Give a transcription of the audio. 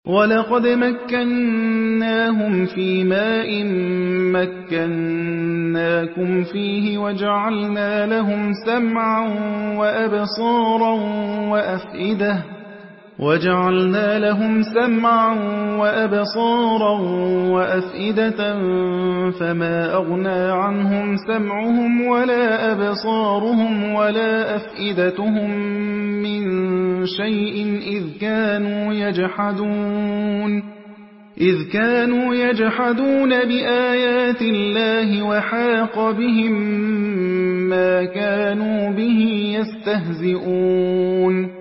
وَلَقَدْ مَكَّنَّاهُمْ فِي مَاءٍ مَّكَّنَّاكُمْ فِيهِ وَجَعَلْنَا لَهُمْ سَمْعًا وَأَبْصَارًا وَأَفْئِدَةً فَمَا أَغْنَىٰ عَنْهُمْ سَمْعُهُمْ وَلَا أَبْصَارُهُمْ وَلَا أَفْئِدَتُهُم مِّن شَيْءٍ إِذْ كَانُوا يَجْحَدُونَ بِآيَاتِ اللَّهِ وَحَاقَ بِهِم مَّا كَانُوا بِهِ يَسْتَهْزِئُونَ